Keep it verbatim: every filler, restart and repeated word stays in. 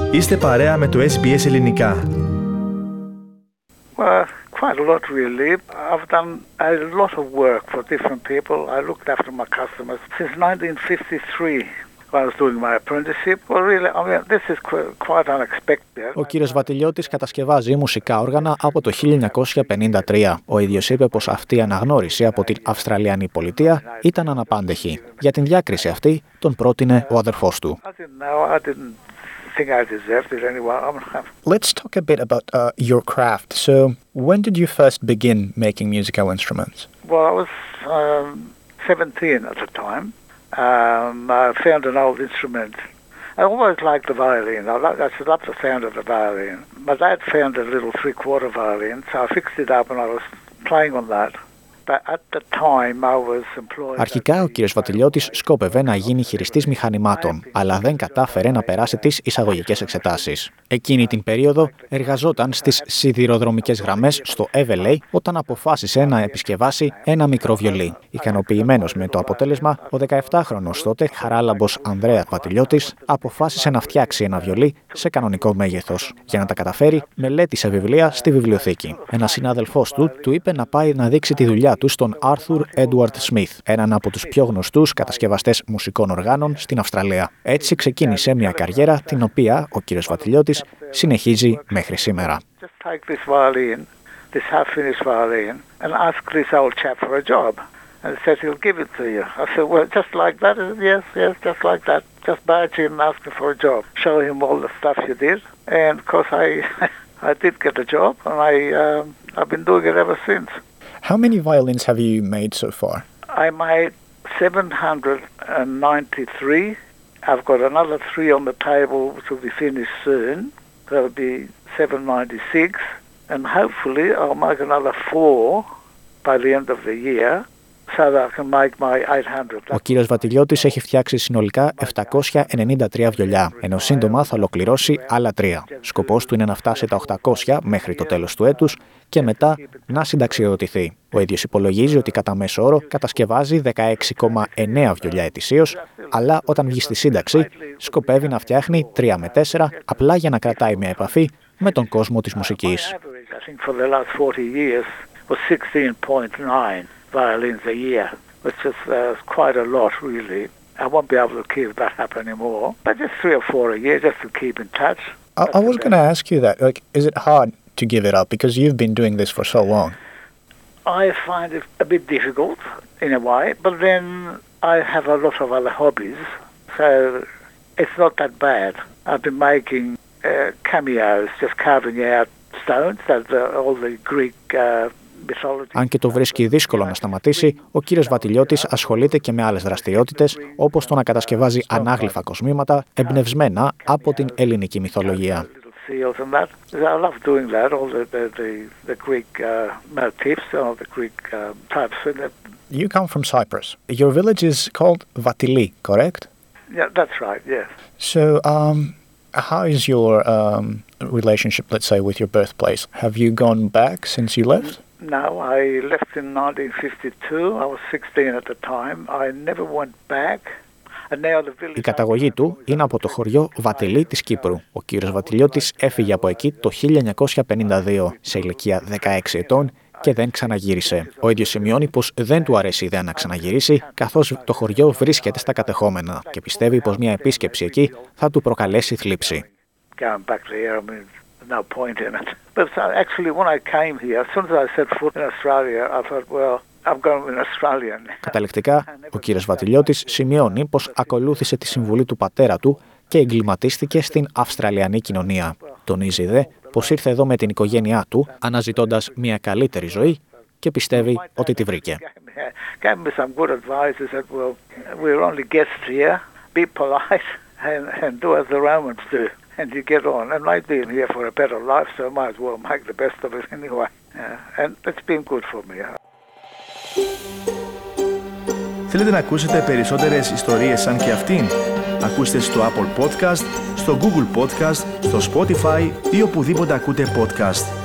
Είστε παρέα με το ες μπι ες Ελληνικά. Well, quite a lot really. I've done a lot of work for different people. I looked after my customers since nineteen fifty-three. I was doing my apprenticeship. Well, really, I mean, this is quite unexpected. Ο κύριος Βατιλιώτης κατασκευάζει μουσικά όργανα από το χίλια εννιακόσια πενήντα τρία. Ο ίδιος είπε πως αυτή η αναγνώριση από την Αυστραλιανή πολιτεία ήταν αναπάντεχη. Για την διάκριση αυτή τον πρότεινε ο αδερφός του. Let's talk a bit about uh, your craft. So, when did you first begin making musical instruments? Well, I was um, seventeen at the time. Um, I found an old instrument. I always liked the violin. I, like, I love the sound of the violin. My dad found a little three-quarter violin, so I fixed it up and I was playing on that. Αρχικά ο κύριος Βατιλιώτης σκόπευε να γίνει χειριστής μηχανημάτων, αλλά δεν κατάφερε να περάσει τις εισαγωγικές εξετάσεις. Εκείνη την περίοδο εργαζόταν στις σιδηροδρομικές γραμμές στο Εύε Λέι όταν αποφάσισε να επισκευάσει ένα μικρό βιολί. Ικανοποιημένος με το αποτέλεσμα, ο δεκαεπτάχρονος τότε χαράλαμπος Ανδρέας Βατιλιώτης αποφάσισε να φτιάξει ένα βιολί σε κανονικό μέγεθος. Για να τα καταφέρει, μελέτησε βιβλία στη βιβλιοθήκη. Ένας συνάδελφός του του είπε να πάει να δείξει τη δουλειά του στον Άρθουρ Έντουαρντ Σμιθ, έναν από τους πιο γνωστούς κατασκευαστές μουσικών οργάνων στην Αυστραλία. Έτσι ξεκίνησε μια καριέρα την οποία ο κύριος Βατιλιώτης συνεχίζει μέχρι σήμερα. How many violins have you made so far? I made seven hundred ninety-three. I've got another three on the table which will be finished soon. That'll be seven ninety-six. And hopefully I'll make another four by the end of the year. Ο κύριος Βατιλιώτης έχει φτιάξει συνολικά επτακόσια ενενήντα τρία βιολιά, ενώ σύντομα θα ολοκληρώσει άλλα τρία. Σκοπός του είναι να φτάσει τα οκτακόσια μέχρι το τέλος του έτους και μετά να συνταξιοδοτηθεί. Ο ίδιος υπολογίζει ότι κατά μέσο όρο κατασκευάζει δεκαέξι κόμμα εννέα βιολιά ετησίως, αλλά όταν βγει στη σύνταξη σκοπεύει να φτιάχνει τρία με τέσσερα απλά για να κρατάει μια επαφή με τον κόσμο της μουσικής. Violins a year, which is uh, quite a lot really. I won't be able to keep that up anymore, but just three or four a year just to keep in touch. I, I was going to ask you that, like, is it hard to give it up because you've been doing this for so long? I find it a bit difficult in a way, but then I have a lot of other hobbies, so it's not that bad. I've been making uh, cameos, just carving out stones, that the, all the Greek uh, Αν και το βρίσκει δύσκολο να σταματήσει, ο κύριος Βατιλιώτης ασχολείται και με άλλες δραστηριότητες, όπως το να κατασκευάζει ανάγλυφα κοσμήματα εμπνευσμένα από την ελληνική μυθολογία. You come from Cyprus. Your village is called Vatili, correct? Yeah, that's right, yes. So, um, how is your um, relationship, let's say, with your birthplace? Have you gone back since you left? No, I left in nineteen fifty-two. I was sixteen at the time. I never went back. Η καταγωγή του είναι από το χωριό Βατιλή της Κύπρου. Ο κύριος Βατιλιώτης έφυγε από εκεί το χίλια εννιακόσια πενήντα δύο, σε ηλικία δεκαέξι ετών, και δεν ξαναγύρισε. Ο ίδιος σημειώνει πως δεν του αρέσει η ιδέα να ξαναγυρίσει, καθώς το χωριό βρίσκεται στα κατεχόμενα και πιστεύει πως μια επίσκεψη εκεί θα του προκαλέσει θλίψη. No point in it. But actually when I came here, as soon as I set foot in Australia, I thought, well, I'm going to be an Australian. Καταληκτικά, ο κύριος Βατιλιώτης σημειώνει πως ακολούθησε τη συμβουλή του πατέρα του και εγκληματίστηκε στην Αυστραλιανή κοινωνία. Τονίζει δε πως ήρθε εδώ με την οικογένειά του, αναζητώντας μια καλύτερη ζωή και πιστεύει ότι τη βρήκε. Gave me some good advice. He said, well, we're only guests here. Be polite and, and do as the Romans do. And you get on. And I've been here for a better life, so I might as well make the best of it anyway. Yeah. And it's been good for me. Θέλετε να ακούσετε περισσότερες ιστορίες σαν και αυτήν? Ακούστε στο Apple Podcast, στο Google Podcast, στο Spotify ή οπουδήποτε ακούτε podcast.